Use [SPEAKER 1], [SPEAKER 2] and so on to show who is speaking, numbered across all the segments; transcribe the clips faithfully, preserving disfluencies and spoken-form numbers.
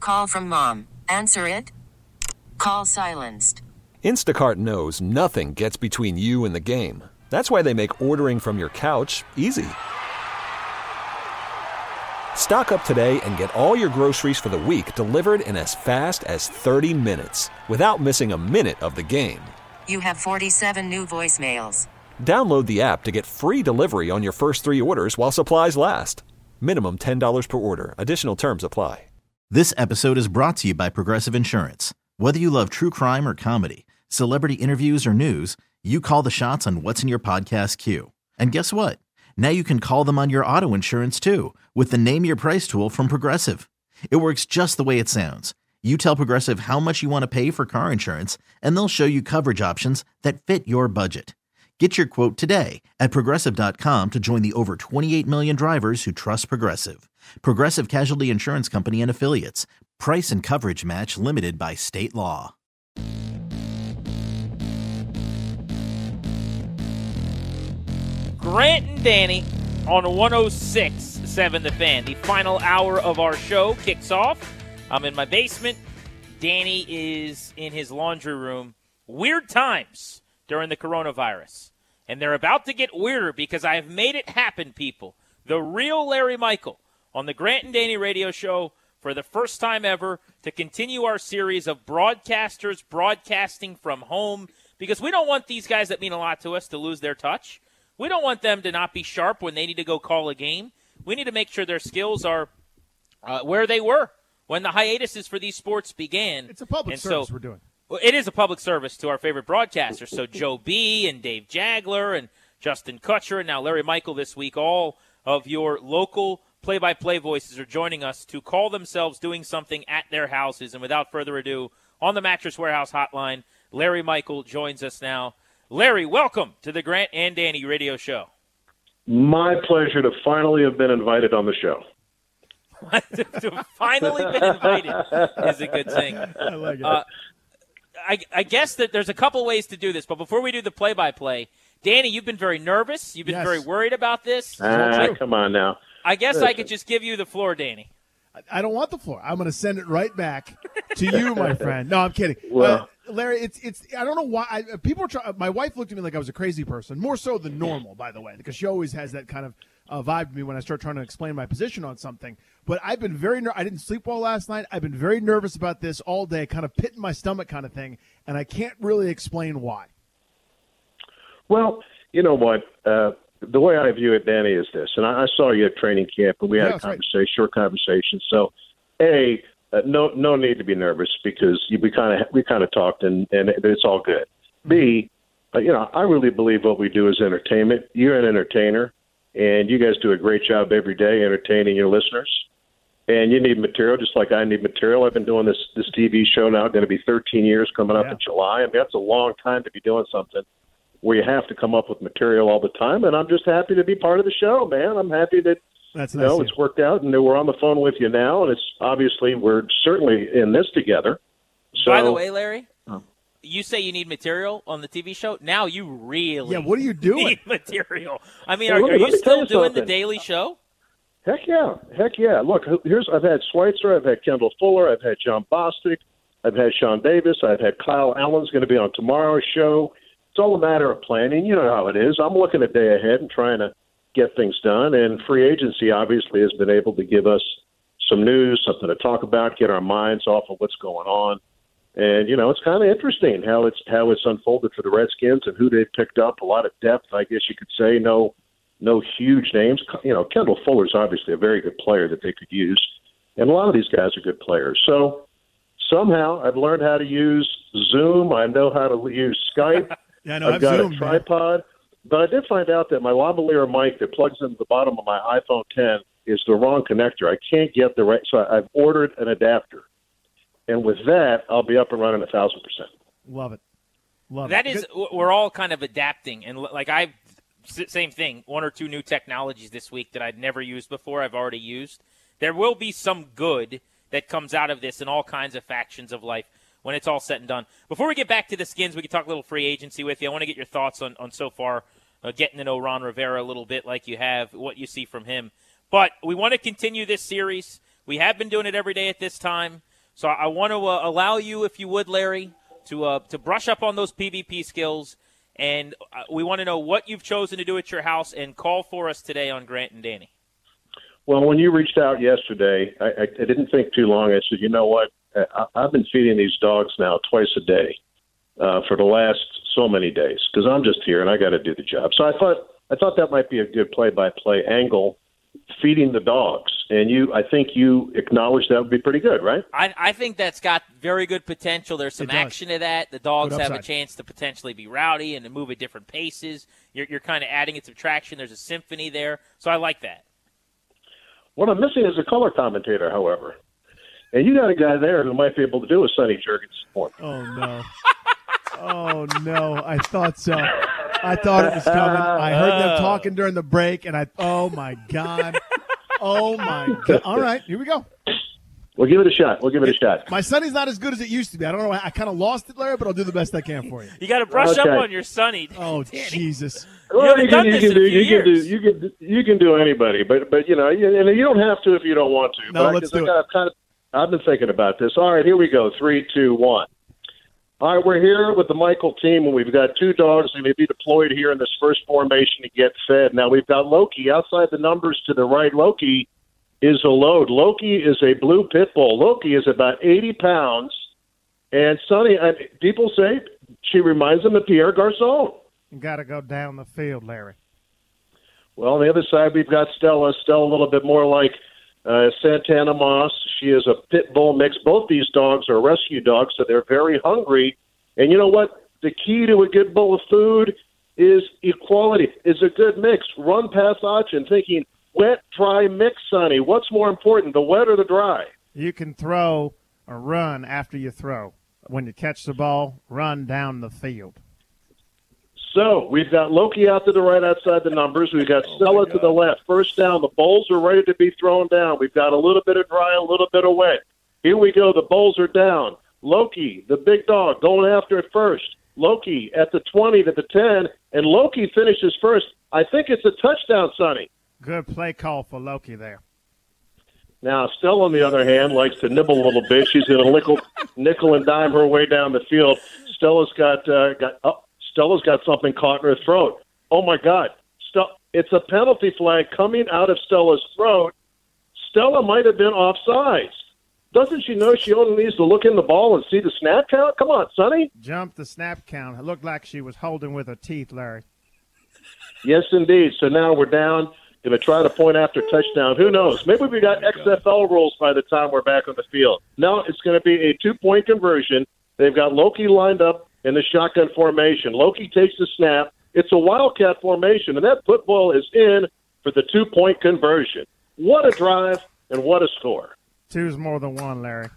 [SPEAKER 1] Call from mom. Answer it. Call silenced.
[SPEAKER 2] Instacart knows nothing gets between you and the game. That's why they make ordering from your couch easy. Stock up today and get all your groceries for the week delivered in as fast as thirty minutes without missing a minute of the game.
[SPEAKER 1] You have forty-seven new voicemails.
[SPEAKER 2] Download the app to get free delivery on your first three orders while supplies last. Minimum ten dollars per order. Additional terms apply.
[SPEAKER 3] This episode is brought to you by Progressive Insurance. Whether you love true crime or comedy, celebrity interviews or news, you call the shots on what's in your podcast queue. And guess what? Now you can call them on your auto insurance too with the Name Your Price tool from Progressive. It works just the way it sounds. You tell Progressive how much you want to pay for car insurance, and they'll show you coverage options that fit your budget. Get your quote today at Progressive dot com to join the over twenty-eight million drivers who trust Progressive. Progressive Casualty Insurance Company and Affiliates. Price and coverage match limited by state law.
[SPEAKER 4] Grant and Danny on one oh six point seven The Fan. The final hour of our show kicks off. I'm in my basement. Danny is in his laundry room. Weird times during the coronavirus. And they're about to get weirder because I have made it happen, people. The real Larry Michael on the Grant and Danny radio show for the first time ever to continue our series of broadcasters broadcasting from home, because we don't want these guys that mean a lot to us to lose their touch. We don't want them to not be sharp when they need to go call a game. We need to make sure their skills are uh, where they were when the hiatuses for these sports began.
[SPEAKER 5] It's a public
[SPEAKER 4] and
[SPEAKER 5] service
[SPEAKER 4] so,
[SPEAKER 5] we're doing.
[SPEAKER 4] Well, it is a public service to our favorite broadcasters. So Joe B. and Dave Jagler and Justin Kutcher and now Larry Michael this week, all of your local play-by-play voices are joining us to call themselves doing something at their houses. And without further ado, on the Mattress Warehouse hotline, Larry Michael joins us now. Larry, welcome to the Grant and Danny radio show.
[SPEAKER 6] My pleasure to finally have been invited on the show.
[SPEAKER 4] to, to have finally been invited is a good thing.
[SPEAKER 5] I like it.
[SPEAKER 4] Uh, I, I guess that there's a couple ways to do this, but before we do the play-by-play, Danny, you've been very nervous. You've been
[SPEAKER 5] Yes.
[SPEAKER 4] very worried about this.
[SPEAKER 6] Ah, come on now.
[SPEAKER 4] I guess I could just give you the floor, Danny.
[SPEAKER 5] I don't want the floor. I'm going to send it right back to you, my friend. No, I'm kidding.
[SPEAKER 6] Well-
[SPEAKER 5] uh, Larry, it's it's. I don't know why. I, people are trying. My wife looked at me like I was a crazy person, more so than normal, by the way, because she always has that kind of uh, vibe to me when I start trying to explain my position on something. But I've been very. Ner- I didn't sleep well last night. I've been very nervous about this all day, kind of pit in my stomach, kind of thing, and I can't really explain why.
[SPEAKER 6] Well, you know what? Uh, the way I view it, Danny, is this. And I, I saw you at training camp, and we had
[SPEAKER 5] Yeah,
[SPEAKER 6] a
[SPEAKER 5] that's right.
[SPEAKER 6] conversation, short conversation. So, A, uh, no no need to be nervous because you, we kind of we kind of talked, and, and it's all good. B, uh, you know, I really believe what we do is entertainment. You're an entertainer, and you guys do a great job every day entertaining your listeners. And you need material just like I need material. I've been doing this this T V show now, going to be thirteen years coming up
[SPEAKER 5] Yeah.
[SPEAKER 6] in July. I mean, that's a long time to be doing something where you have to come up with material all the time. And I'm just happy to be part of the show, man. I'm happy that,
[SPEAKER 5] That's
[SPEAKER 6] you
[SPEAKER 5] nice.
[SPEAKER 6] know,
[SPEAKER 5] of
[SPEAKER 6] it's worked out and that we're on the phone with you now. And it's obviously we're certainly in this together. So,
[SPEAKER 4] By the way, Larry,
[SPEAKER 6] Oh.
[SPEAKER 4] you say you need material on the T V show. Now you really
[SPEAKER 5] Yeah, what are you doing?
[SPEAKER 4] need material. I mean,
[SPEAKER 6] Hey,
[SPEAKER 4] are,
[SPEAKER 6] let me-
[SPEAKER 4] are
[SPEAKER 6] let
[SPEAKER 4] you
[SPEAKER 6] me tell
[SPEAKER 4] still
[SPEAKER 6] you
[SPEAKER 4] doing the
[SPEAKER 6] something.
[SPEAKER 4] Daily Show?
[SPEAKER 6] Heck yeah. Heck yeah. Look, here's I've had Schweitzer, I've had Kendall Fuller, I've had John Bostic, I've had Sean Davis, I've had Kyle Allen's going to be on tomorrow's show. It's all a matter of planning. You know how it is. I'm looking a day ahead and trying to get things done. And free agency obviously has been able to give us some news, something to talk about, get our minds off of what's going on. And, you know, it's kind of interesting how it's how it's unfolded for the Redskins and who they've picked up. A lot of depth, I guess you could say. No no huge names. You know, Kendall Fuller's obviously a very good player that they could use. And a lot of these guys are good players. So somehow I've learned how to use Zoom. I know how to use Skype.
[SPEAKER 5] Yeah, I know.
[SPEAKER 6] I've
[SPEAKER 5] I've
[SPEAKER 6] got
[SPEAKER 5] zoomed,
[SPEAKER 6] a
[SPEAKER 5] man.
[SPEAKER 6] tripod. But I did find out that my lavalier mic that plugs into the bottom of my iPhone ten is the wrong connector. I can't get the right. So I've ordered an adapter. And with that, I'll be up and running a thousand percent.
[SPEAKER 5] Love it. Love
[SPEAKER 4] That
[SPEAKER 5] it.
[SPEAKER 4] is, we're all kind of adapting. And like I, same thing, one or two new technologies this week that I'd never used before, I've already used. There will be some good that comes out of this in all kinds of factions of life when it's all said and done. Before we get back to the Skins, we can talk a little free agency with you. I want to get your thoughts on, on so far, uh, getting to know Ron Rivera a little bit like you have, what you see from him. But we want to continue this series. We have been doing it every day at this time. So I want to uh, allow you, if you would, Larry, to uh, to brush up on those P V P skills. And uh, we want to know what you've chosen to do at your house, and call for us today on Grant and Danny.
[SPEAKER 6] Well, when you reached out yesterday, I, I, I didn't think too long. I said, you know what? I, I've been feeding these dogs now twice a day uh, for the last so many days because I'm just here and I got to do the job. So I thought I thought that might be a good play-by-play angle, feeding the dogs. And you, I think you acknowledged that would be pretty good, right?
[SPEAKER 4] I, I think that's got very good potential. There's some action to that. The dogs
[SPEAKER 5] Good
[SPEAKER 4] have a
[SPEAKER 5] upside.
[SPEAKER 4] chance to potentially be rowdy and to move at different paces. You're, you're kind of adding it to traction. There's a symphony there. So I like that.
[SPEAKER 6] What I'm missing is a color commentator, however. And you got a guy there who might be able to do a Sonny Jurgensen for me.
[SPEAKER 5] Oh, no. Oh, no. I thought so. I thought it was coming. I heard them talking during the break, and I, oh, my God. Oh, my God. All right, here we go.
[SPEAKER 6] We'll give it a shot. We'll give it a shot.
[SPEAKER 5] My Sonny's not as good as it used to be. I don't know. I kind of lost it, Larry, but I'll do the best I can for you.
[SPEAKER 4] You got to brush
[SPEAKER 6] Okay.
[SPEAKER 4] up on your Sonny.
[SPEAKER 5] Oh,
[SPEAKER 4] Danny.
[SPEAKER 5] Jesus.
[SPEAKER 6] Well,
[SPEAKER 4] haven't
[SPEAKER 6] you
[SPEAKER 4] done
[SPEAKER 6] can, you
[SPEAKER 4] this
[SPEAKER 6] can
[SPEAKER 4] in a
[SPEAKER 6] do
[SPEAKER 4] few
[SPEAKER 6] you can do
[SPEAKER 4] years.
[SPEAKER 6] you can you can do anybody, but but you know, you, and you don't have to if you don't want to.
[SPEAKER 5] No,
[SPEAKER 6] but
[SPEAKER 5] let's
[SPEAKER 6] I,
[SPEAKER 5] do
[SPEAKER 6] I've kind of I've been thinking about this. All right, here we go. Three, two, one. All right, we're here with the Michael team, and we've got two dogs that may be deployed here in this first formation to get fed. Now we've got Loki outside the numbers to the right. Loki is a load. Loki is a blue pit bull. Loki is about eighty pounds, and Sonny, I, people say she reminds them of Pierre Garçon.
[SPEAKER 5] You got to go down the field, Larry.
[SPEAKER 6] Well, on the other side, we've got Stella. Stella a little bit more like uh, Santana Moss. She is a pit bull mix. Both these dogs are rescue dogs, so they're very hungry. And you know what? The key to a good bowl of food is equality, is a good mix. Run past option thinking, wet, dry mix, Sonny. What's more important, the wet or the dry?
[SPEAKER 7] You can throw or run after you throw. When you catch the ball, run down the field.
[SPEAKER 6] So we've got Loki out to the right outside the numbers. We've got Stella to the left. First down. The bowls are ready to be thrown down. We've got a little bit of dry, a little bit of wet. Here we go. The bowls are down. Loki, the big dog, going after it first. Loki at the twenty to the ten, and Loki finishes first. I think it's a touchdown, Sonny.
[SPEAKER 7] Good play call for Loki there.
[SPEAKER 6] Now, Stella, on the other hand, likes to nibble a little bit. She's going to nickel, nickel and dime her way down the field. Stella's got uh, got oh, Stella's got something caught in her throat. Oh my God! Ste- it's a penalty flag coming out of Stella's throat. Stella might have been offsides. Doesn't she know she only needs to look in the ball and see the snap count? Come on, Sonny.
[SPEAKER 7] Jump the snap count. It looked like she was holding with her teeth, Larry.
[SPEAKER 6] Yes, indeed. So now we're down. Going to try to point after touchdown. Who knows? Maybe we got X F L rules by the time we're back on the field. No, it's going to be a two-point conversion. They've got Loki lined up in the shotgun formation. Loki takes the snap. It's a wildcat formation, and that football is in for the two-point conversion. What a drive and what a score.
[SPEAKER 7] Two's more than one, Larry.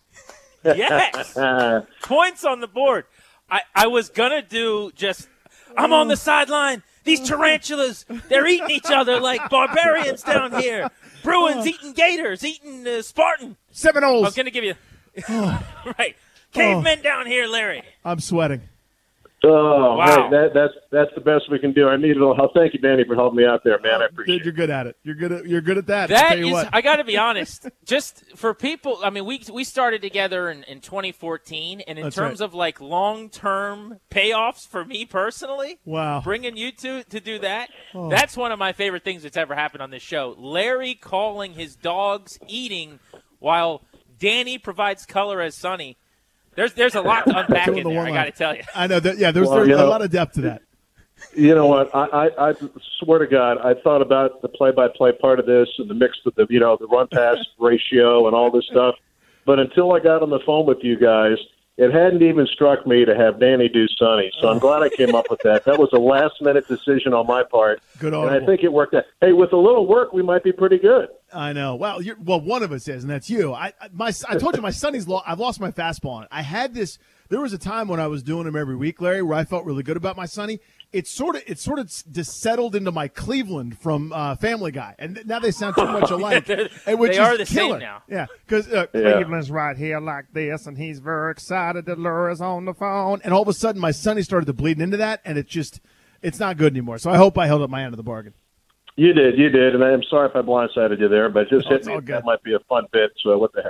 [SPEAKER 4] Yes. Points on the board. I, I was going to do just, I'm on the sideline. These tarantulas, they're eating each other like barbarians down here. Bruins eating gators, eating uh, Spartan.
[SPEAKER 5] Seminoles.
[SPEAKER 4] I was going to give you, right. Cavemen down here, Larry.
[SPEAKER 5] I'm sweating.
[SPEAKER 6] Oh,
[SPEAKER 4] Wow.
[SPEAKER 6] hey, that, that's that's the best we can do. I need a little help. Thank you, Danny, for helping me out there, man. I appreciate
[SPEAKER 5] Dude, you're
[SPEAKER 6] it.
[SPEAKER 5] good at it. You're good at you're good at that. I'll
[SPEAKER 4] That
[SPEAKER 5] tell you
[SPEAKER 4] is,
[SPEAKER 5] what.
[SPEAKER 4] I got to be honest, just for people, I mean, we we started together in, in twenty fourteen, and in
[SPEAKER 5] That's
[SPEAKER 4] terms
[SPEAKER 5] right.
[SPEAKER 4] of like long-term payoffs for me personally,
[SPEAKER 5] Wow.
[SPEAKER 4] bringing you two to do that,
[SPEAKER 5] Oh.
[SPEAKER 4] that's one of my favorite things that's ever happened on this show. Larry calling his dogs eating while Danny provides color as Sonny. There's there's a lot to unpack
[SPEAKER 5] Doing
[SPEAKER 4] in
[SPEAKER 5] the
[SPEAKER 4] there, I
[SPEAKER 5] one
[SPEAKER 4] got to
[SPEAKER 5] line.
[SPEAKER 4] tell you.
[SPEAKER 5] I know that. Yeah, there's,
[SPEAKER 6] Well,
[SPEAKER 5] there's
[SPEAKER 6] you
[SPEAKER 5] a
[SPEAKER 6] know-
[SPEAKER 5] lot of depth to that.
[SPEAKER 6] You know what? I, I, I swear to God, I thought about the play-by-play part of this and the mix of the, you know, the run-pass ratio and all this stuff. But until I got on the phone with you guys, it hadn't even struck me to have Danny do Sonny. So I'm glad I came up with that. That was a last-minute decision on my part.
[SPEAKER 5] Good
[SPEAKER 6] And I
[SPEAKER 5] audible.
[SPEAKER 6] think it worked out. Hey, with a little work, we might be pretty good.
[SPEAKER 5] I know. Well, you're, well, one of us is, and that's you. I, I my I told you my Sonny's. Lo- I've lost my fastball on it. I had this. There was a time when I was doing them every week, Larry, where I felt really good about my Sonny. It's sort of it's sort of just settled into my Cleveland from uh, Family Guy, and now they sound too much alike.
[SPEAKER 4] They're-
[SPEAKER 5] and which
[SPEAKER 4] they
[SPEAKER 5] is
[SPEAKER 4] are the same
[SPEAKER 5] killer.
[SPEAKER 4] now.
[SPEAKER 5] Yeah, because uh,
[SPEAKER 6] Yeah.
[SPEAKER 7] Cleveland's right here like this, and he's very excited that Laura's on the phone.
[SPEAKER 5] and all of a sudden my Sonny started to bleed into that, and it's just it's not good anymore. So I hope I held up my end of the bargain.
[SPEAKER 6] You did, you did, and I'm sorry if I blindsided you there, but it just
[SPEAKER 5] Oh,
[SPEAKER 6] hit
[SPEAKER 5] it's
[SPEAKER 6] me.
[SPEAKER 5] all good.
[SPEAKER 6] That might be a fun bit, so what the heck.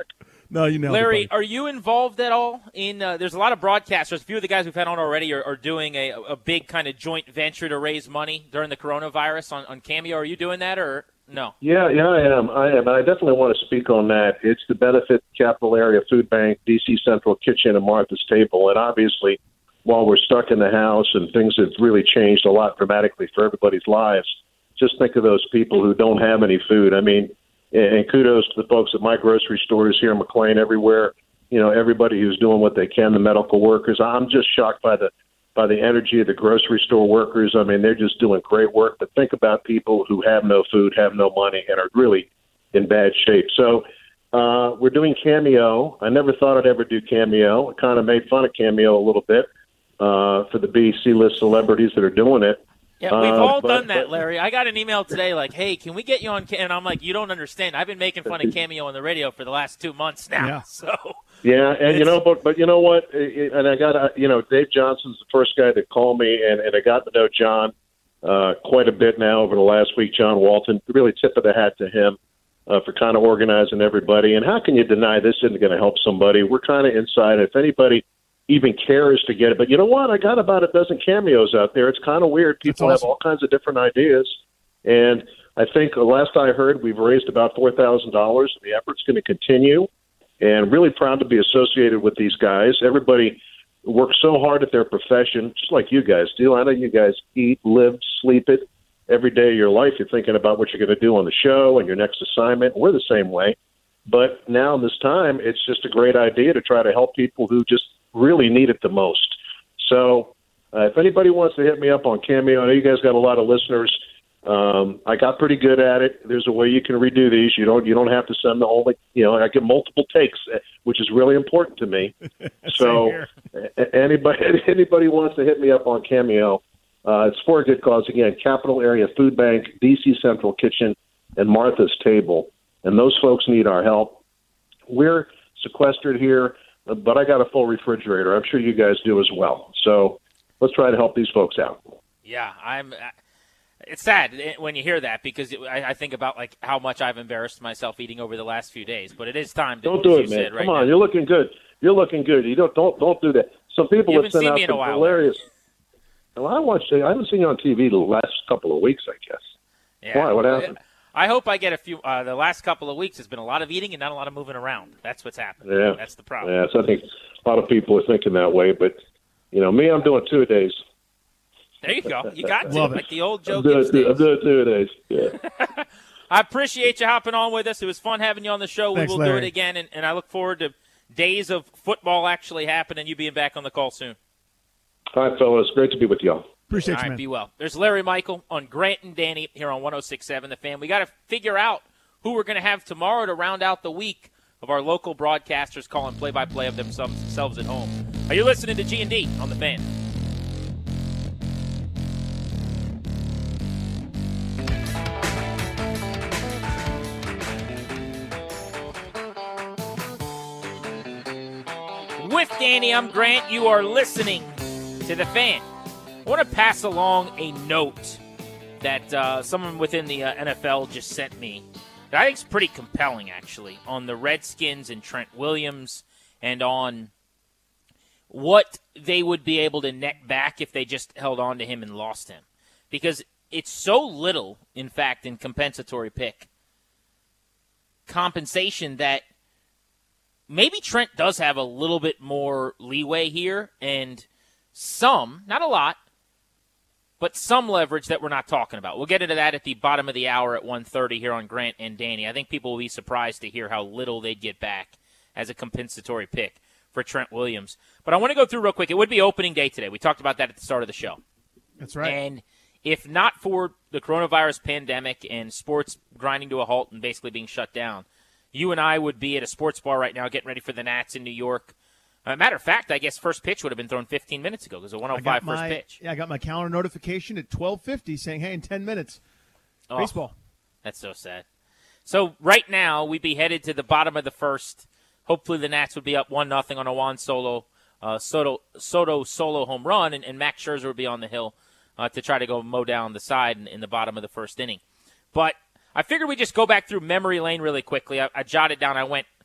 [SPEAKER 5] No, you know,
[SPEAKER 4] Larry, are you involved at all in? Uh, there's a lot of broadcasters. A few of the guys we've had on already are, are doing a, a big kind of joint venture to raise money during the coronavirus on, on Cameo. Are you doing that or no?
[SPEAKER 6] Yeah, yeah, I am. I am. And I definitely want to speak on that. It's the Benefit Capital Area Food Bank, D C Central Kitchen, and Martha's Table. And obviously, while we're stuck in the house and things have really changed a lot dramatically for everybody's lives, just think of those people who don't have any food. I mean, and kudos to the folks at my grocery stores here in McLean, everywhere. You know, everybody who's doing what they can, the medical workers. I'm just shocked by the by the energy of the grocery store workers. I mean, they're just doing great work. But think about people who have no food, have no money, and are really in bad shape. So uh, we're doing Cameo. I never thought I'd ever do Cameo. I kind of made fun of Cameo a little bit uh, for the B C-list celebrities that are doing it.
[SPEAKER 4] Yeah, we've
[SPEAKER 6] uh,
[SPEAKER 4] all
[SPEAKER 6] but,
[SPEAKER 4] done that,
[SPEAKER 6] but,
[SPEAKER 4] Larry. I got an email today like, hey, can we get you on Cameo? And I'm like, you don't understand. I've been making fun of Cameo on the radio for the last two months now.
[SPEAKER 5] Yeah.
[SPEAKER 4] So
[SPEAKER 6] Yeah, and you know, but but you know what? It, and I got uh, you know, Dave Johnson's the first guy that called me, and, and I got to know John uh, quite a bit now over the last week. John Walton, really tip of the hat to him uh, for kind of organizing everybody. And how can you deny this isn't going to help somebody? We're kind of inside. If anybody even cares to get it, but you know what? I got about a dozen Cameos out there. It's kind of weird. People
[SPEAKER 5] awesome.
[SPEAKER 6] have all kinds of different ideas, and I think the last I heard, we've raised about four thousand dollars. The effort's going to continue. And really proud to be associated with these guys. Everybody works so hard at their profession, just like you guys do. I know you guys eat, live, sleep it every day of your life. You're thinking about what you're going to do on the show and your next assignment. We're the same way. But now in this time, it's just a great idea to try to help people who just really need it the most. So uh, if anybody wants to hit me up on Cameo, I know you guys got a lot of listeners. Um, I got pretty good at it. There's a way you can redo these. You don't you don't have to send the only, you know, I get multiple takes, which is really important to me. So anybody anybody wants to hit me up on Cameo, uh, it's for a good cause. Again, Capital Area Food Bank, D C Central Kitchen, and Martha's Table. And those folks need our help. We're sequestered here, but I got a full refrigerator. I'm sure you guys do as well. So let's try to help these folks out.
[SPEAKER 4] Yeah, I'm. It's sad when you hear that because I think about like how much I've embarrassed myself eating over the last few days. But it is time to
[SPEAKER 6] don't do it, man.
[SPEAKER 4] Said, right
[SPEAKER 6] Come on,
[SPEAKER 4] now.
[SPEAKER 6] You're looking good. You're looking good. You don't don't don't do that. Some people
[SPEAKER 4] you
[SPEAKER 6] have sent out some
[SPEAKER 4] while,
[SPEAKER 6] hilarious. Well, I watched. I haven't seen you on T V the last couple of weeks, I guess.
[SPEAKER 4] Yeah.
[SPEAKER 6] Why? What happened?
[SPEAKER 4] I hope I get a few. Uh, the last couple of weeks has been a lot of eating and not a lot of moving around. That's what's happened.
[SPEAKER 6] Yeah,
[SPEAKER 4] that's the problem.
[SPEAKER 6] Yeah, so I think a lot of people are thinking that way. But you know, me, I'm doing two days.
[SPEAKER 4] There you go. You got to,
[SPEAKER 5] Love
[SPEAKER 4] like
[SPEAKER 5] it.
[SPEAKER 4] the old Joe
[SPEAKER 6] I'm doing,
[SPEAKER 4] Gibbs
[SPEAKER 6] two, I'm
[SPEAKER 4] days.
[SPEAKER 6] doing two days. Yeah.
[SPEAKER 4] I appreciate you hopping on with us. It was fun having you on the show.
[SPEAKER 5] Thanks,
[SPEAKER 4] we will
[SPEAKER 5] Larry.
[SPEAKER 4] do it again, and, and I look forward to days of football actually happening. You being back on the call soon.
[SPEAKER 6] All right, fellas. Great to be with y'all.
[SPEAKER 5] Appreciate
[SPEAKER 4] All
[SPEAKER 5] you,
[SPEAKER 4] right,
[SPEAKER 5] man.
[SPEAKER 4] be well. There's Larry Michael on Grant and Danny here on one oh six point seven The Fan. We got to figure out who we're going to have tomorrow to round out the week of our local broadcasters calling play-by-play of themselves, themselves at home. Are you listening to G and D on The Fan? With Danny, I'm Grant. You are listening to The Fan. I want to pass along a note that uh, someone within the uh, N F L just sent me that I think is pretty compelling, actually, on the Redskins and Trent Williams and on what they would be able to net back if they just held on to him and lost him. Because it's so little, in fact, in compensatory pick compensation that maybe Trent does have a little bit more leeway here and some, not a lot, but some leverage that we're not talking about. We'll get into that at the bottom of the hour at one thirty here on Grant and Danny. I think people will be surprised to hear how little they'd get back as a compensatory pick for Trent Williams. But I want to go through real quick. It would be opening day today. We talked about that at the start of the show.
[SPEAKER 5] That's right.
[SPEAKER 4] And if not for the coronavirus pandemic and sports grinding to a halt and basically being shut down, you and I would be at a sports bar right now getting ready for the Nats in New York. Uh, matter of fact, I guess first pitch would have been thrown fifteen minutes ago because a one oh five first
[SPEAKER 5] my,
[SPEAKER 4] pitch.
[SPEAKER 5] Yeah, I got my calendar notification at twelve fifty saying, hey, in ten minutes,
[SPEAKER 4] Oh,
[SPEAKER 5] baseball.
[SPEAKER 4] That's so sad. So right now, we'd be headed to the bottom of the first. Hopefully the Nats would be up one nothing on a Juan Solo, uh, Soto, Soto solo home run, and, and Max Scherzer would be on the hill uh, to try to go mow down the side in, in the bottom of the first inning. But I figured we'd just go back through memory lane really quickly. I, I jotted down. I went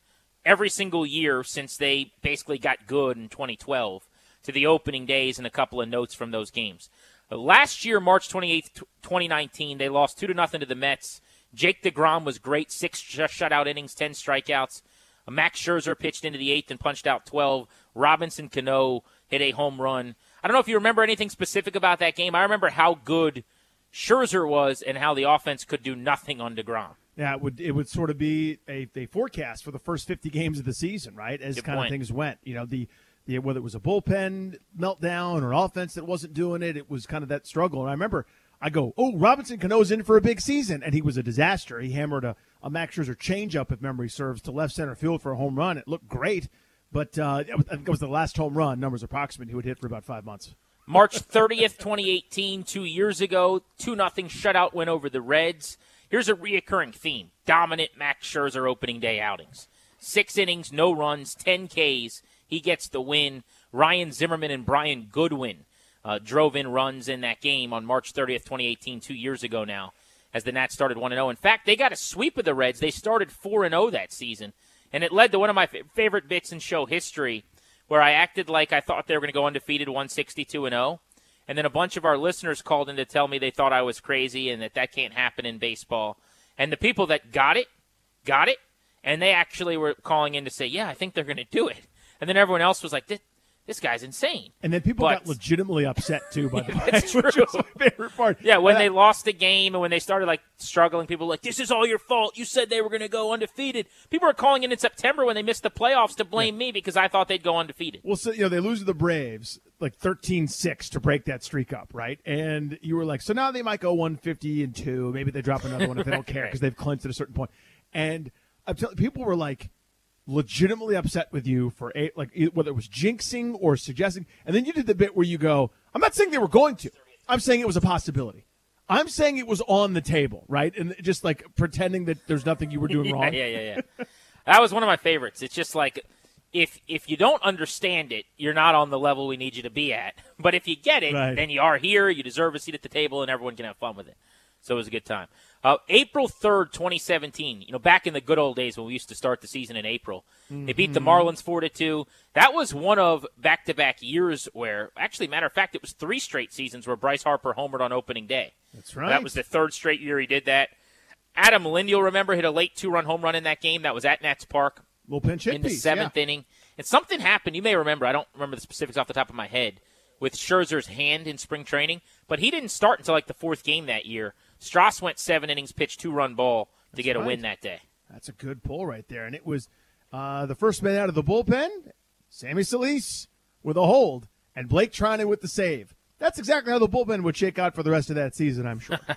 [SPEAKER 4] every single year since they basically got good in twenty twelve to the opening days, and a couple of notes from those games. Uh, last year, March twenty-eighth, twenty nineteen, they lost two to nothing to the Mets. Jake DeGrom was great, six sh- shutout innings, ten strikeouts. Uh, Max Scherzer pitched into the eighth and punched out twelve. Robinson Cano hit a home run. I don't know if you remember anything specific about that game. I remember how good Scherzer was and how the offense could do nothing on DeGrom.
[SPEAKER 5] Yeah, it would it would sort of be a, a forecast for the first fifty games of the season, right? As
[SPEAKER 4] Good
[SPEAKER 5] kind
[SPEAKER 4] point.
[SPEAKER 5] of things went. You know, the, the whether it was a bullpen meltdown or an offense that wasn't doing it, it was kind of that struggle. And I remember I go, oh, Robinson Cano's in for a big season, and he was a disaster. He hammered a, a Max Scherzer changeup, if memory serves, to left center field for a home run. It looked great, but uh, I think it was the last home run. Numbers approximate. He would hit for about five months.
[SPEAKER 4] March thirtieth, twenty eighteen, two years ago, two nothing shutout win over the Reds. Here's a reoccurring theme. Dominant Max Scherzer opening day outings. Six innings, no runs, ten Ks. He gets the win. Ryan Zimmerman and Brian Goodwin uh, drove in runs in that game on March thirtieth, twenty eighteen, two years ago now, as the Nats started one and oh. In fact, they got a sweep of the Reds. They started four and oh that season, and it led to one of my f- favorite bits in show history, where I acted like I thought they were going to go undefeated one sixty-two and oh. And then a bunch of our listeners called in to tell me they thought I was crazy and that that can't happen in baseball. And the people that got it, got it, and they actually were calling in to say, yeah, I think they're going to do it. And then everyone else was like, this, this guy's insane.
[SPEAKER 5] And then people
[SPEAKER 4] But-
[SPEAKER 5] got legitimately upset, too, by the way.
[SPEAKER 4] That's
[SPEAKER 5] Which
[SPEAKER 4] true.
[SPEAKER 5] was my favorite part.
[SPEAKER 4] Yeah, when
[SPEAKER 5] And
[SPEAKER 4] they
[SPEAKER 5] I-
[SPEAKER 4] lost the game and when they started like struggling, people were like, this is all your fault. You said they were going to go undefeated. People were calling in in September when they missed the playoffs to blame me because I thought they'd go undefeated.
[SPEAKER 5] Well, so, you know, they lose to the Braves like thirteen six to break that streak up, right? And you were like, so now they might go one fifty and two. Maybe they drop another one if they don't care because they've clinched at a certain point. And I'm telling people were like legitimately upset with you for eight, like e- whether it was jinxing or suggesting. And then you did the bit where you go, I'm not saying they were going to. I'm saying it was a possibility. I'm saying it was on the table, right? And just like pretending that there's nothing you were doing
[SPEAKER 4] yeah,
[SPEAKER 5] wrong.
[SPEAKER 4] Yeah, yeah, yeah. That was one of my favorites. It's just like, if if you don't understand it, you're not on the level we need you to be at. But if you get it,
[SPEAKER 5] Right.
[SPEAKER 4] then you are here, you deserve a seat at the table, and everyone can have fun with it. So it was a good time. Uh, April third, twenty seventeen, you know, back in the good old days when we used to start the season in April, mm-hmm. They beat the Marlins four to two. That was one of back-to-back years where, actually, matter of fact, it was three straight seasons where Bryce Harper homered on opening day.
[SPEAKER 5] That's right.
[SPEAKER 4] That was the third straight year he did that. Adam Lind, you'll remember, hit a late two-run home run in that game. That was at Nats Park.
[SPEAKER 5] Little pinch hit
[SPEAKER 4] in the
[SPEAKER 5] piece,
[SPEAKER 4] seventh
[SPEAKER 5] yeah.
[SPEAKER 4] inning. And something happened. You may remember. I don't remember the specifics off the top of my head with Scherzer's hand in spring training, but he didn't start until like the fourth game that year. Strauss went seven innings, pitched two-run ball to
[SPEAKER 5] That's
[SPEAKER 4] get a
[SPEAKER 5] right.
[SPEAKER 4] win that day.
[SPEAKER 5] That's a good pull right there. And it was uh, the first man out of the bullpen, Sammy Solis with a hold, and Blake Trinan with the save. That's exactly how the bullpen would shake out for the rest of that season, I'm sure.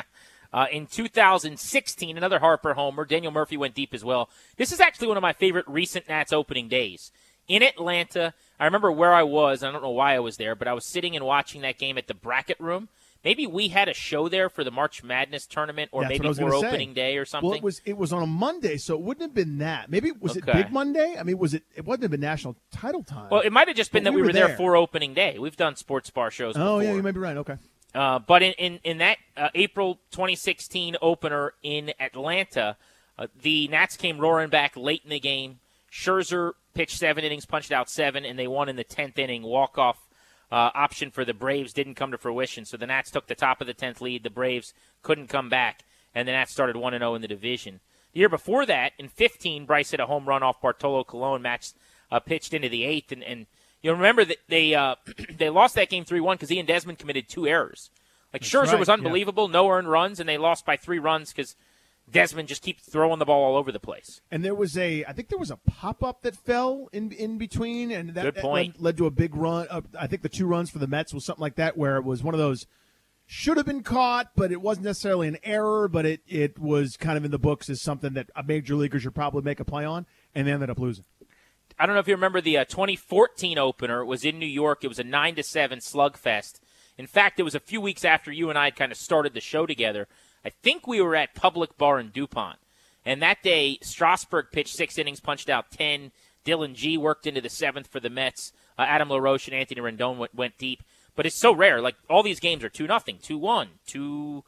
[SPEAKER 4] Uh, in two thousand sixteen, another Harper homer. Daniel Murphy went deep as well. This is actually one of my favorite recent Nats opening days. In Atlanta, I remember where I was. I don't know why I was there, but I was sitting and watching that game at the bracket room. Maybe we had a show there for the March Madness tournament, or
[SPEAKER 5] That's
[SPEAKER 4] maybe
[SPEAKER 5] what I
[SPEAKER 4] for
[SPEAKER 5] was gonna
[SPEAKER 4] opening
[SPEAKER 5] say.
[SPEAKER 4] day or something.
[SPEAKER 5] Well, it was it was on a Monday, so it wouldn't have been that. Maybe was
[SPEAKER 4] Okay.
[SPEAKER 5] it Big Monday? I mean, was it? It wouldn't have been national title time.
[SPEAKER 4] Well, it might have just been
[SPEAKER 5] But
[SPEAKER 4] that
[SPEAKER 5] we
[SPEAKER 4] we
[SPEAKER 5] were
[SPEAKER 4] were there.
[SPEAKER 5] there.
[SPEAKER 4] for opening day. We've done sports bar shows before.
[SPEAKER 5] oh yeah, you may be right. Okay.
[SPEAKER 4] Uh, but in, in, in that uh, April twenty sixteen opener in Atlanta, uh, the Nats came roaring back late in the game. Scherzer pitched seven innings, punched out seven, and they won in the tenth inning. Walk-off uh, option for the Braves didn't come to fruition, so the Nats took the top of the tenth lead. The Braves couldn't come back, and the Nats started one and oh in the division. The year before that, in fifteen, Bryce hit a home run off Bartolo Colon, matched, uh, pitched into the eighth, and, and you'll remember that they uh, they lost that game three one because Ian Desmond committed two errors. Like,
[SPEAKER 5] That's
[SPEAKER 4] Scherzer
[SPEAKER 5] right,
[SPEAKER 4] was
[SPEAKER 5] yeah.
[SPEAKER 4] unbelievable, no earned runs, and they lost by three runs because Desmond just keeps throwing the ball all over the place.
[SPEAKER 5] And there was a, I think there was a pop up that fell in in between, and that,
[SPEAKER 4] Good
[SPEAKER 5] that
[SPEAKER 4] point.
[SPEAKER 5] led, led to a big run. Uh, I think the two runs for the Mets was something like that, where it was one of those should have been caught, but it wasn't necessarily an error, but it it was kind of in the books as something that a major leaguer should probably make a play on, and they ended up losing.
[SPEAKER 4] I don't know if you remember the uh, twenty fourteen opener. It was in New York. It was a nine to seven slugfest. In fact, it was a few weeks after you and I had kind of started the show together. I think we were at Public Bar in DuPont. And that day, Strasburg pitched six innings, punched out ten. Dylan G worked into the seventh for the Mets. Uh, Adam LaRoche and Anthony Rendon went, went deep. But it's so rare. Like, all these games are two nothing, two one, two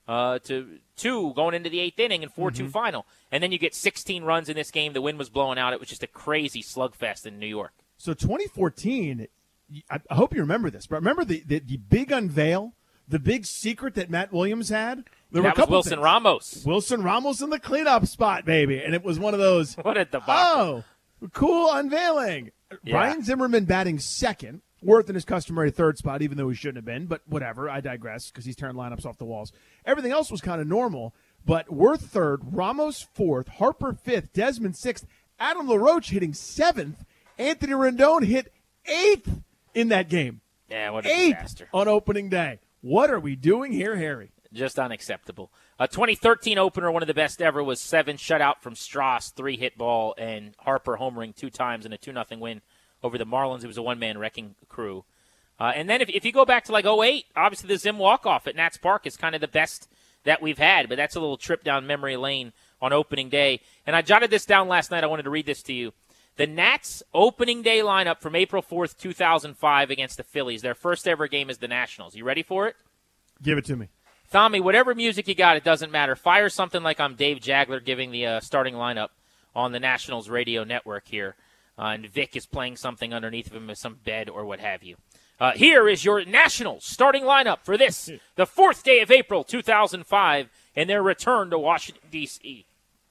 [SPEAKER 4] uh, to two going into the eighth inning and four two
[SPEAKER 5] Mm-hmm.
[SPEAKER 4] final. And then you get sixteen runs in this game. The wind was blowing out. It was just a crazy slugfest in New York.
[SPEAKER 5] So twenty fourteen, I I hope you remember this, but remember the, the, the big unveil, the big secret that Matt Williams had? There were a
[SPEAKER 4] That was
[SPEAKER 5] couple
[SPEAKER 4] Wilson
[SPEAKER 5] things.
[SPEAKER 4] Ramos.
[SPEAKER 5] Wilson Ramos in the cleanup spot, baby. And it was one of those,
[SPEAKER 4] What a debacle.
[SPEAKER 5] oh, cool unveiling.
[SPEAKER 4] Yeah.
[SPEAKER 5] Brian Zimmerman batting second, Worth in his customary third spot, even though he shouldn't have been. But whatever, I digress because he's turned lineups off the walls. Everything else was kind of normal. But Worth third, Ramos fourth, Harper fifth, Desmond sixth, Adam LaRoche hitting seventh, Anthony Rendon hit eighth in that game.
[SPEAKER 4] Yeah, what a
[SPEAKER 5] Eighth
[SPEAKER 4] disaster.
[SPEAKER 5] on opening day. What are we doing here, Harry?
[SPEAKER 4] Just unacceptable. A twenty thirteen opener, one of the best ever, was seven shutout from Strauss, three hit ball, and Harper homering two times in a two nothing win over the Marlins. It was a one-man wrecking crew. Uh, and then if, if you go back to like oh eight, obviously the Zim walk-off at Nats Park is kind of the best that we've had, but that's a little trip down memory lane on opening day. And I jotted this down last night. I wanted to read this to you. The Nats opening day lineup from April fourth, two thousand five against the Phillies. Their first ever game is the Nationals. You ready for it?
[SPEAKER 5] Give it to me.
[SPEAKER 4] Tommy, whatever music you got, it doesn't matter. Fire something like I'm Dave Jagler giving the uh, starting lineup on the Nationals radio network here. Uh, and Vic is playing something underneath of him as some bed or what have you. Uh, here is your Nationals starting lineup for this, the fourth day of April, two thousand five, and their return to Washington, D C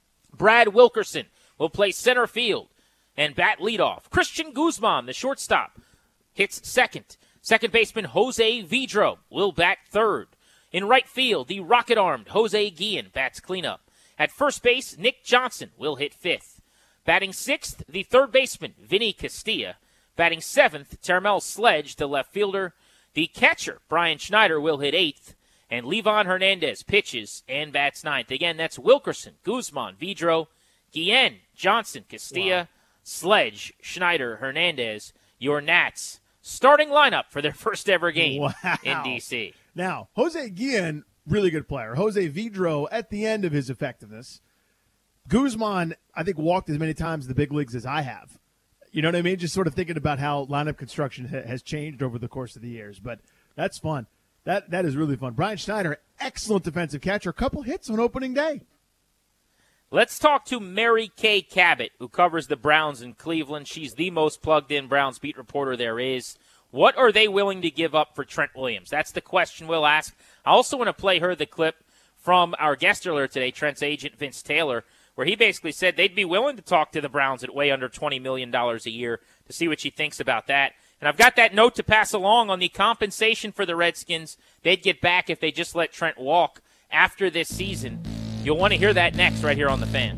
[SPEAKER 4] Brad Wilkerson will play center field and bat leadoff. Christian Guzman, the shortstop, hits second. Second baseman Jose Vidro will bat third. In right field, the rocket-armed Jose Guillen bats cleanup. At first base, Nick Johnson will hit fifth. Batting sixth, the third baseman, Vinny Castilla. Batting seventh, Termel Sledge, the left fielder. The catcher, Brian Schneider, will hit eighth. And Levon Hernandez pitches and bats ninth. Again, that's Wilkerson, Guzman, Vidro, Guillen, Johnson, Castilla, wow. Sledge, Schneider, Hernandez. Your Nats starting lineup for their first ever game
[SPEAKER 5] wow.
[SPEAKER 4] in D C
[SPEAKER 5] Now, Jose Guillen, really good player. Jose Vidro, at the end of his effectiveness. Guzman, I think, walked as many times in the big leagues as I have. You know what I mean? Just sort of thinking about how lineup construction ha- has changed over the course of the years. But that's fun. That That is really fun. Brian Schneider, excellent defensive catcher. A couple hits on opening day.
[SPEAKER 4] Let's talk to Mary Kay Cabot, who covers the Browns in Cleveland. She's the most plugged-in Browns beat reporter there is. What are they willing to give up for Trent Williams? That's the question we'll ask. I also want to play her the clip from our guest earlier today, Trent's agent, Vince Taylor, where he basically said they'd be willing to talk to the Browns at way under twenty million dollars a year to see what she thinks about that. And I've got that note to pass along on the compensation for the Redskins they'd get back if they just let Trent walk after this season. You'll want to hear that next right here on The Fan.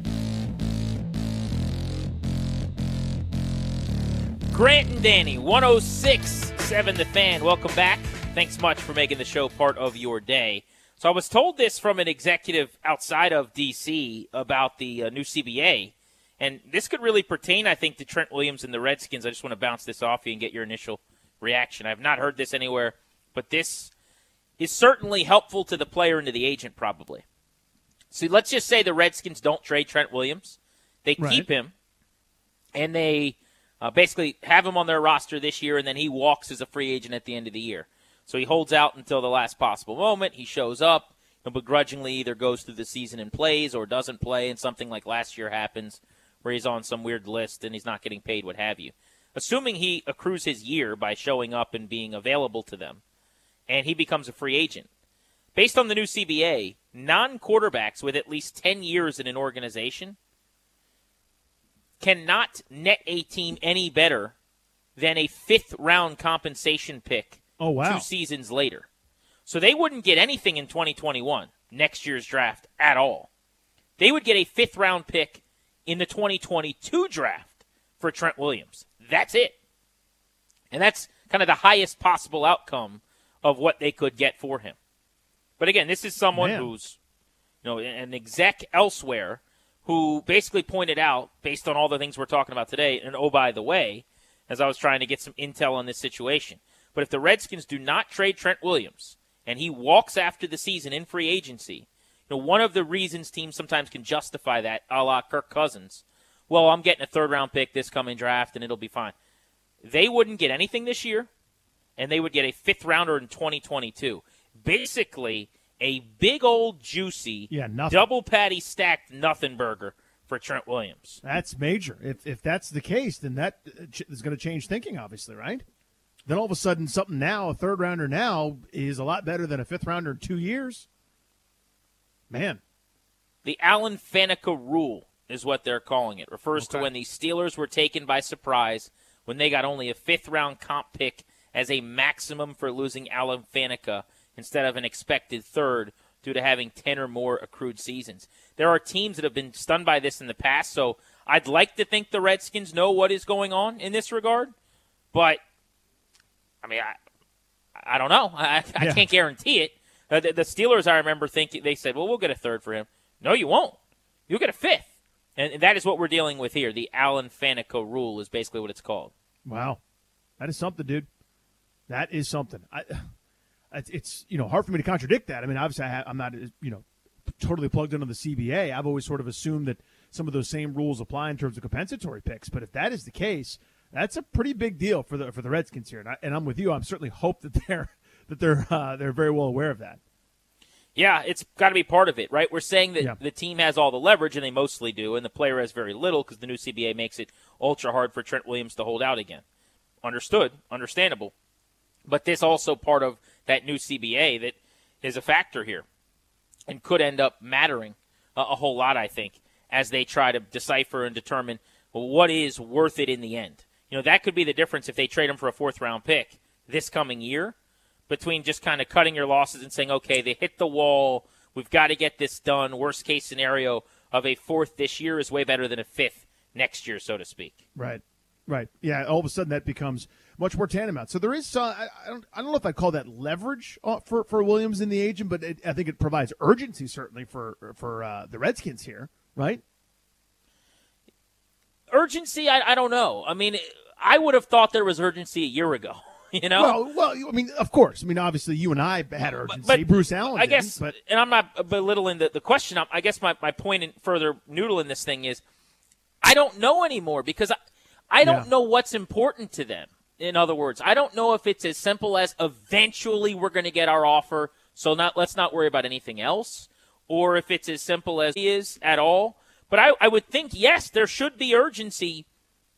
[SPEAKER 4] Grant and Danny, one oh six point seven The Fan. Welcome back. Thanks much for making the show part of your day. So I was told this from an executive outside of D C about the uh, new C B A, and this could really pertain, I think, to Trent Williams and the Redskins. I just want to bounce this off you and get your initial reaction. I've not heard this anywhere, but this is certainly helpful to the player and to the agent probably. So let's just say the Redskins don't trade Trent Williams. They
[SPEAKER 5] Right.
[SPEAKER 4] keep him, and they uh, basically have him on their roster this year, and then he walks as a free agent at the end of the year. So he holds out until the last possible moment. He shows up and begrudgingly either goes through the season and plays or doesn't play, and something like last year happens where he's on some weird list and he's not getting paid, what have you. Assuming he accrues his year by showing up and being available to them, and he becomes a free agent. Based on the new C B A, non-quarterbacks with at least ten years in an organization cannot net a team any better than a fifth-round compensation pick
[SPEAKER 5] Oh, wow.
[SPEAKER 4] two seasons later. So they wouldn't get anything in twenty twenty-one, next year's draft, at all. They would get a fifth-round pick in the twenty twenty-two draft for Trent Williams. That's it. And that's kind of the highest possible outcome of what they could get for him. But again, this is someone
[SPEAKER 5] Man.
[SPEAKER 4] who's, you know, an exec elsewhere who basically pointed out, based on all the things we're talking about today, and oh, by the way, as I was trying to get some intel on this situation, but if the Redskins do not trade Trent Williams and he walks after the season in free agency, you know, one of the reasons teams sometimes can justify that, a la Kirk Cousins, well, I'm getting a third-round pick this coming draft and it'll be fine. They wouldn't get anything this year, and they would get a fifth-rounder in twenty twenty-two. Basically, a big old juicy
[SPEAKER 5] Yeah, nothing.
[SPEAKER 4] double patty stacked nothing burger for Trent Williams.
[SPEAKER 5] That's major. If if that's the case, then that is going to change thinking, obviously, right? Then all of a sudden, something now, a third rounder now, is a lot better than a fifth rounder in two years. Man.
[SPEAKER 4] The Alan Faneca rule is what they're calling it. Refers
[SPEAKER 5] Okay.
[SPEAKER 4] to when the Steelers were taken by surprise when they got only a fifth-round comp pick as a maximum for losing Alan Faneca instead of an expected third due to having ten or more accrued seasons. There are teams that have been stunned by this in the past, so I'd like to think the Redskins know what is going on in this regard, but, I mean, I, I don't know. I, I
[SPEAKER 5] Yeah.
[SPEAKER 4] can't guarantee it. Uh, the, the Steelers, I remember thinking, they said, well, we'll get a third for him. No, you won't. You'll get a fifth. And that is what we're dealing with here. The Alan Faneca rule is basically what it's called.
[SPEAKER 5] Wow. That is something, dude. That is something. I, it's, it's you know hard for me to contradict that. I mean, obviously, I have, I'm not you know totally plugged into the C B A. I've always sort of assumed that some of those same rules apply in terms of compensatory picks. But if that is the case, that's a pretty big deal for the for the Redskins here. And, I, and I'm with you. I'm certainly hope that they're that they're uh, they're very well aware of that.
[SPEAKER 4] Yeah, it's got to be part of it, right? We're saying that
[SPEAKER 5] Yeah.
[SPEAKER 4] the team has all the leverage, and they mostly do, and the player has very little because the new C B A makes it ultra hard for Trent Williams to hold out again. Understood, understandable. But this also part of that new C B A that is a factor here and could end up mattering a, a whole lot, I think, as they try to decipher and determine well, what is worth it in the end. You know, that could be the difference if they trade him for a fourth-round pick this coming year between just kind of cutting your losses and saying, okay, they hit the wall, we've got to get this done. Worst-case scenario of a fourth this year is way better than a fifth next year, so to speak.
[SPEAKER 5] Right, right. Yeah, all of a sudden that becomes much more tantamount. So there is, uh, I, I don't, I don't know if I call that leverage uh, for for Williams in the agent, but it, I think it provides urgency certainly for for uh, the Redskins here, right?
[SPEAKER 4] Urgency, I, I don't know. I mean, I would have thought there was urgency a year ago. You know?
[SPEAKER 5] Well, well, I mean, of course. I mean, obviously, you and I had urgency.
[SPEAKER 4] But,
[SPEAKER 5] Bruce Allen,
[SPEAKER 4] I
[SPEAKER 5] didn't,
[SPEAKER 4] guess,
[SPEAKER 5] but
[SPEAKER 4] and I'm not belittling the, the question. I guess my, my point in further noodling this thing is, I don't know anymore because I, I don't
[SPEAKER 5] Yeah.
[SPEAKER 4] know what's important to them. In other words, I don't know if it's as simple as eventually we're going to get our offer, so not let's not worry about anything else, or if it's as simple as it is at all. But I, I would think, yes, there should be urgency.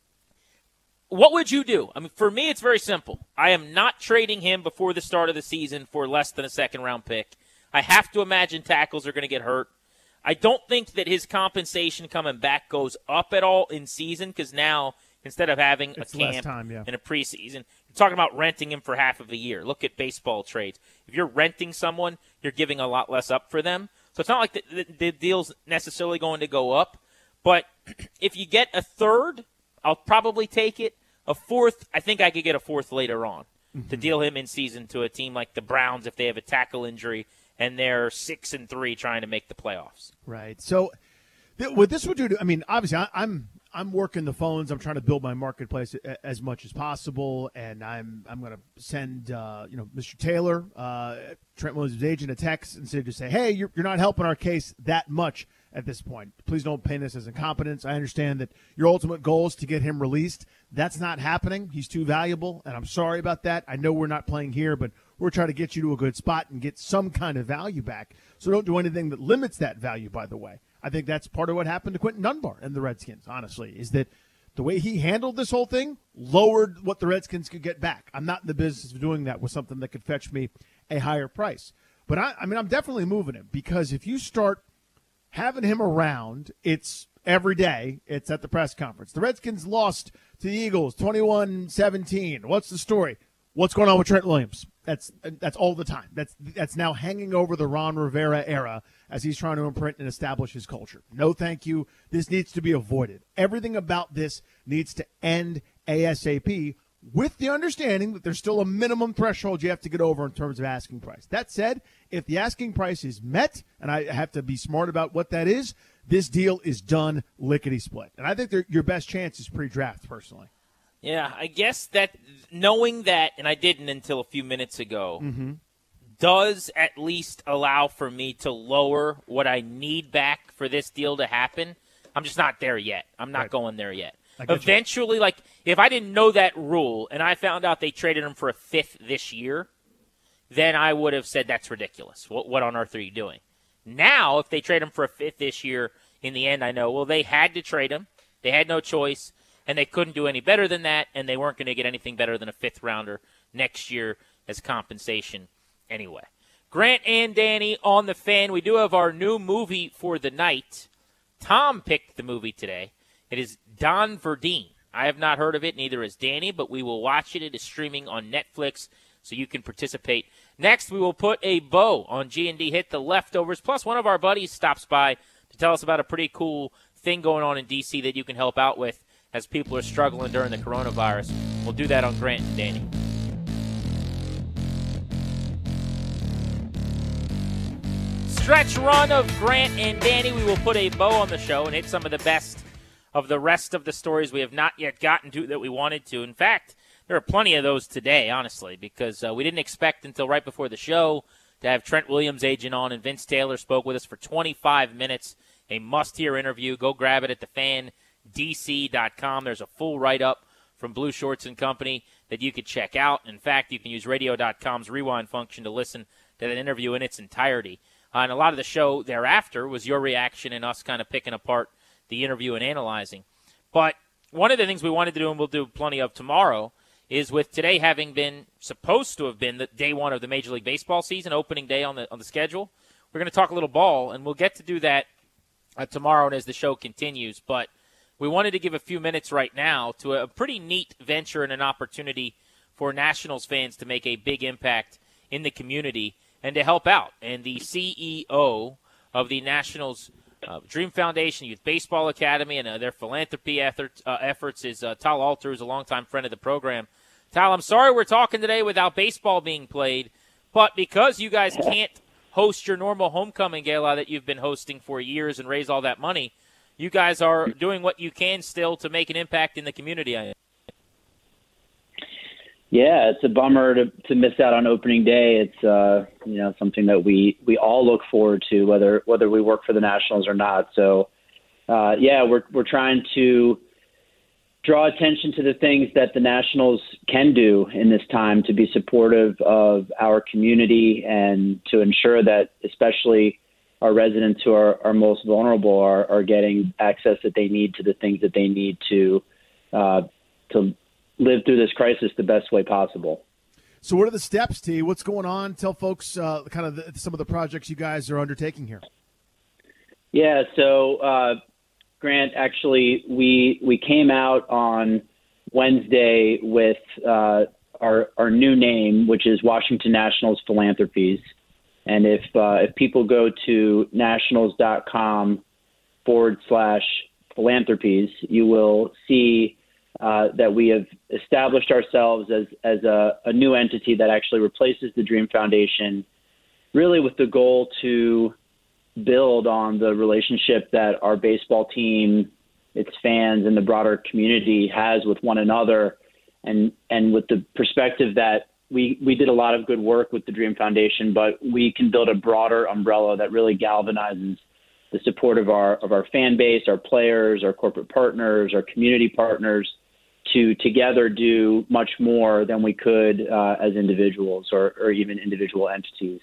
[SPEAKER 4] What would you do? I mean, for me, it's very simple. I am not trading him before the start of the season for less than a second-round pick. I have to imagine tackles are going to get hurt. I don't think that his compensation coming back goes up at all in season because now, instead of having
[SPEAKER 5] It's
[SPEAKER 4] a
[SPEAKER 5] less
[SPEAKER 4] camp
[SPEAKER 5] time, yeah.
[SPEAKER 4] and a preseason, you're talking about renting him for half of the year. Look at baseball trades. If you're renting someone, you're giving a lot less up for them. So it's not like the, the, the deal's necessarily going to go up. But if you get a third, I'll probably take it. A fourth, I think I could get a fourth later on mm-hmm. to deal him in season to a team like the Browns if they have a tackle injury and they're six and three trying to make the playoffs.
[SPEAKER 5] right. So th- what this would do, to, I mean, obviously, I, I'm I'm working the phones. I'm trying to build my marketplace a, as much as possible, and I'm I'm going to send uh, you know Mister Taylor, uh, Trent Williams' agent, a text and say just say, hey, you're you're not helping our case that much at this point. Please don't paint this as incompetence. I understand that your ultimate goal is to get him released. That's not happening. He's too valuable, and I'm sorry about that. I know we're not playing here, but we're trying to get you to a good spot and get some kind of value back. So don't do anything that limits that value, by the way. I think that's part of what happened to Quentin Dunbar and the Redskins, honestly, is that the way he handled this whole thing lowered what the Redskins could get back. I'm not in the business of doing that with something that could fetch me a higher price. But, I, I mean, I'm definitely moving him because if you start having him around, it's every day, it's at the press conference. The Redskins lost to the Eagles twenty-one seventeen. What's the story? What's going on with Trent Williams? That's that's all the time. That's that's now hanging over the Ron Rivera era as he's trying to imprint and establish his culture. No, thank you. This needs to be avoided. Everything about this needs to end ASAP with the understanding that there's still a minimum threshold you have to get over in terms of asking price. That said, if the asking price is met, and I have to be smart about what that is, this deal is done lickety-split. And I think your best chance is pre-draft, personally.
[SPEAKER 4] Yeah, I guess that knowing that, and I didn't until a few minutes ago,
[SPEAKER 5] Mm-hmm.
[SPEAKER 4] does at least allow for me to lower what I need back for this deal to happen. I'm just not there yet. I'm not
[SPEAKER 5] Right.
[SPEAKER 4] going there yet.
[SPEAKER 5] I get you.
[SPEAKER 4] Eventually, like, if I didn't know that rule and I found out they traded him for a fifth this year, then I would have said that's ridiculous. What, what on earth are you doing? Now, if they trade him for a fifth this year, in the end, I know, well, they had to trade him. They had no choice, and they couldn't do any better than that, and they weren't going to get anything better than a fifth rounder next year as compensation anyway. Grant and Danny on the Fan. We do have our new movie for the night. Tom picked the movie today. It is Don Verdeen. I have not heard of it, neither has Danny, but we will watch it. It is streaming on Netflix, so you can participate. Next, we will put a bow on G and D Hit the Leftovers, plus one of our buddies stops by to tell us about a pretty cool thing going on in D C that you can help out with as people are struggling during the coronavirus. We'll do that on Grant and Danny. Stretch run of Grant and Danny. We will put a bow on the show and hit some of the best of the rest of the stories we have not yet gotten to that we wanted to. In fact, there are plenty of those today, honestly, because uh, we didn't expect until right before the show to have Trent Williams' agent on, and Vince Taylor spoke with us for twenty-five minutes. A must-hear interview. Go grab it at the fan D C dot com. There's a full write-up from Blue Shorts and Company that you could check out. In fact, you can use radio dot com's rewind function to listen to that interview in its entirety. Uh, and a lot of the show thereafter was your reaction and us kind of picking apart the interview and analyzing. But one of the things we wanted to do, and we'll do plenty of tomorrow, is with today having been supposed to have been the day one of the Major League Baseball season, opening day on the on the schedule, we're going to talk a little ball, and we'll get to do that uh, tomorrow and as the show continues. But we wanted to give a few minutes right now to a pretty neat venture and an opportunity for Nationals fans to make a big impact in the community and to help out. And the C E O of the Nationals uh, Dream Foundation Youth Baseball Academy and uh, their philanthropy efforts, uh, efforts is uh, Tal Alter, who's a longtime friend of the program. Tal, I'm sorry we're talking today without baseball being played, but because you guys can't host your normal homecoming gala that you've been hosting for years and raise all that money, you guys are doing what you can still to make an impact in the community.
[SPEAKER 8] Yeah, it's a bummer to, to miss out on opening day. It's uh, you know something that we, we all look forward to, whether whether we work for the Nationals or not. So uh, yeah, we're we're trying to draw attention to the things that the Nationals can do in this time to be supportive of our community and to ensure that especially our residents who are, are most vulnerable are, are getting access that they need to the things that they need to uh, to live through this crisis the best way possible.
[SPEAKER 5] So what are the steps, T? What's going on? Tell folks uh, kind of the, some of the projects you guys are undertaking here.
[SPEAKER 8] Yeah, so uh, Grant, actually, we we came out on Wednesday with uh, our our new name, which is Washington Nationals Philanthropies. And if uh, if people go to nationals.com forward slash philanthropies, you will see uh, that we have established ourselves as as a, a new entity that actually replaces the Dream Foundation, really with the goal to build on the relationship that our baseball team, its fans, and the broader community has with one another, and and with the perspective that we we did a lot of good work with the Dream Foundation, but we can build a broader umbrella that really galvanizes the support of our of our fan base, our players, our corporate partners, our community partners, to together do much more than we could uh, as individuals or, or even individual entities.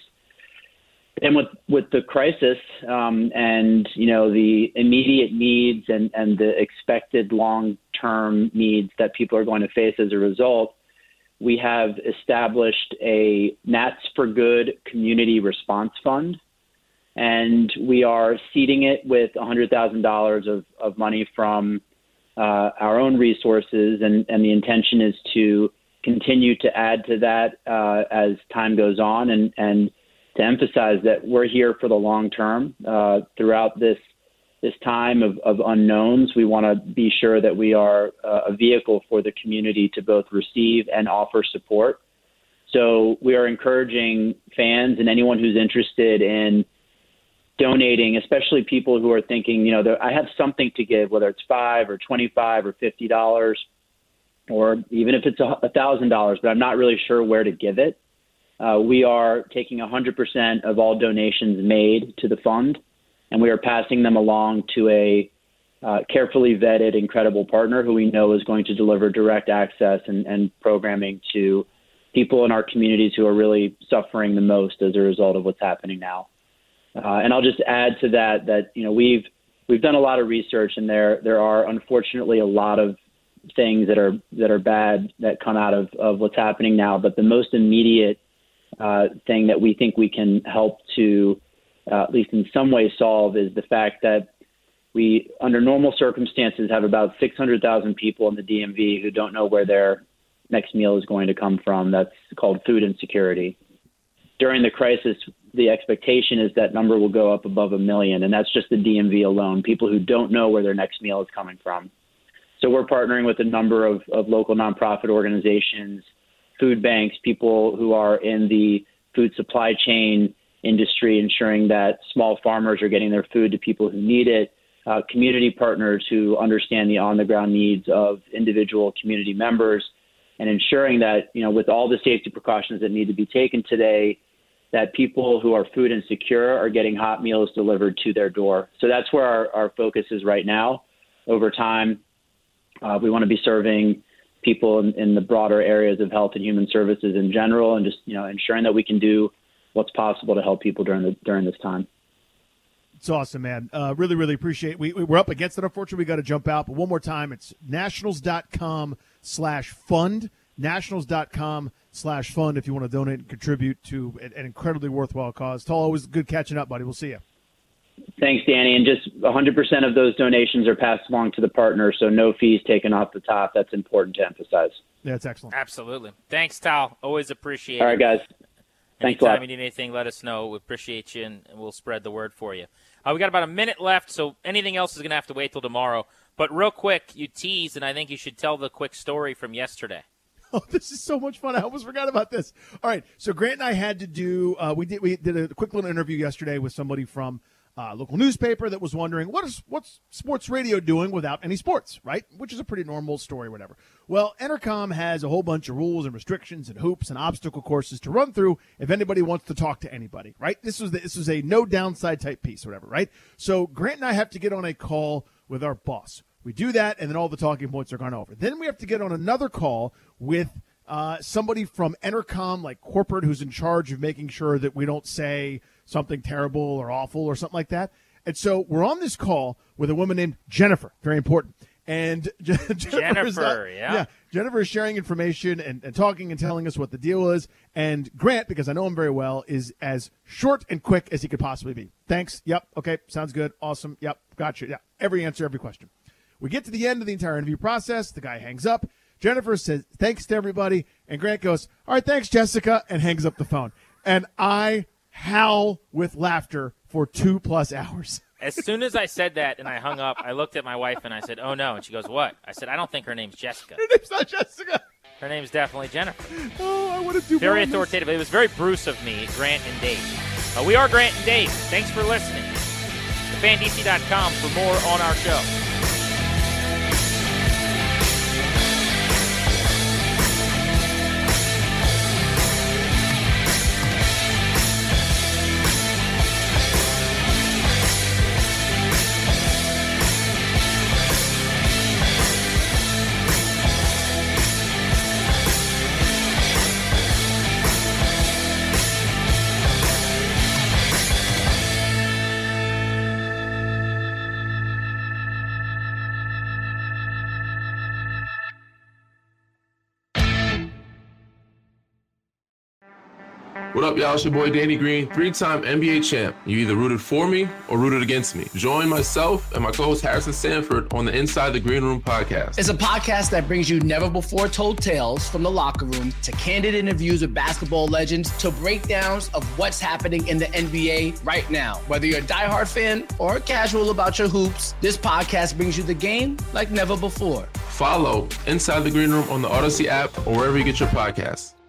[SPEAKER 8] And with, with the crisis um, and, you know, the immediate needs and, and the expected long-term needs that people are going to face as a result, we have established a Nats for Good community response fund, and we are seeding it with one hundred thousand dollars of, of money from uh, our own resources, and, and the intention is to continue to add to that uh, as time goes on, and, and to emphasize that we're here for the long term. Uh, throughout this this time of, of unknowns, we want to be sure that we are uh, a vehicle for the community to both receive and offer support. So we are encouraging fans and anyone who's interested in donating, especially people who are thinking, you know, I have something to give, whether it's five or twenty-five or fifty dollars, or even if it's a thousand dollars, but I'm not really sure where to give it. Uh, we are taking one hundred percent of all donations made to the fund, and we are passing them along to a uh, carefully vetted, incredible partner who we know is going to deliver direct access and, and programming to people in our communities who are really suffering the most as a result of what's happening now. Uh, and I'll just add to that that, you know, we've we've done a lot of research, and there there are unfortunately a lot of things that are that are bad that come out of, of what's happening now. But the most immediate uh, thing that we think we can help to, uh, at least in some way, solve is the fact that we, under normal circumstances, have about six hundred thousand people in the D M V who don't know where their next meal is going to come from. That's called food insecurity. During the crisis, the expectation is that number will go up above a million, and that's just the D M V alone, people who don't know where their next meal is coming from. So we're partnering with a number of, of local nonprofit organizations, food banks, people who are in the food supply chain industry, ensuring that small farmers are getting their food to people who need it, uh, community partners who understand the on-the-ground needs of individual community members, and ensuring that, you know, with all the safety precautions that need to be taken today, that people who are food insecure are getting hot meals delivered to their door. So that's where our, our focus is right now. Over time, uh, we want to be serving people in, in the broader areas of health and human services in general, and just, you know, ensuring that we can do what's possible to help people during the during this time.
[SPEAKER 5] It's awesome, man. Uh, really, really appreciate. We we're up against it. Unfortunately, we got to jump out. But one more time, it's nationals.com slash fund. Nationals.com slash fund if you want to donate and contribute to an, an incredibly worthwhile cause. Tall, always good catching up, buddy. We'll see you.
[SPEAKER 8] Thanks, Danny. And just one hundred percent of those donations are passed along to the partner, so no fees taken off the top. That's important to emphasize.
[SPEAKER 5] Yeah, that's excellent.
[SPEAKER 4] Absolutely. Thanks, Tal. Always appreciate it.
[SPEAKER 8] All right, guys. Thanks a lot.
[SPEAKER 4] Anytime you need anything, let us know. We appreciate you, and we'll spread the word for you. Uh, we got about a minute left, so anything else is going to have to wait till tomorrow. But real quick, you teased, and I think you should tell the quick story from yesterday.
[SPEAKER 5] Oh, this is so much fun. I almost forgot about this. All right, so Grant and I had to do uh, – we did we did a quick little interview yesterday with somebody from uh, a local newspaper that was wondering, what is what's sports radio doing without any sports, right? Which is a pretty normal story, whatever. Well, Entercom has a whole bunch of rules and restrictions and hoops and obstacle courses to run through if anybody wants to talk to anybody, right? This was the, this was a no downside type piece or whatever, right? So Grant and I have to get on a call with our boss. We do that, and then all the talking points are gone over. Then we have to get on another call with uh, somebody from Entercom, like corporate, who's in charge of making sure that we don't say something terrible or awful or something like that. And so we're on this call with a woman named Jennifer, very important. And Jennifer,
[SPEAKER 4] Jennifer
[SPEAKER 5] is not,
[SPEAKER 4] yeah.
[SPEAKER 5] yeah, Jennifer is sharing information and, and talking and telling us what the deal is. And Grant, because I know him very well, is as short and quick as he could possibly be. Thanks. Yep. Okay. Sounds good. Awesome. Yep. Gotcha. Yeah. Every answer, every question. We get to the end of the entire interview process. The guy hangs up. Jennifer says, thanks to everybody. And Grant goes, all right, thanks, Jessica, and hangs up the phone. And I howl with laughter for two plus hours.
[SPEAKER 4] As soon as I said that and I hung up, I looked at my wife and I said, oh, no. And she goes, what? I said, I don't think her name's Jessica.
[SPEAKER 5] Her name's not Jessica.
[SPEAKER 4] Her name's definitely Jennifer.
[SPEAKER 5] Oh, I want to do
[SPEAKER 4] Very
[SPEAKER 5] more
[SPEAKER 4] authoritative. It was very Bruce of me, Grant and Dave. Uh, we are Grant and Dave. Thanks for listening. the fan D C dot com for more on our show.
[SPEAKER 9] What up, y'all? It's your boy Danny Green, three-time N B A champ. You either rooted for me or rooted against me. Join myself and my co-host Harrison Sanford on the Inside the Green Room podcast.
[SPEAKER 10] It's a podcast that brings you never-before-told tales from the locker room to candid interviews with basketball legends to breakdowns of what's happening in the N B A right now. Whether you're a diehard fan or casual about your hoops, this podcast brings you the game like never before.
[SPEAKER 9] Follow Inside the Green Room on the Odyssey app or wherever you get your podcasts.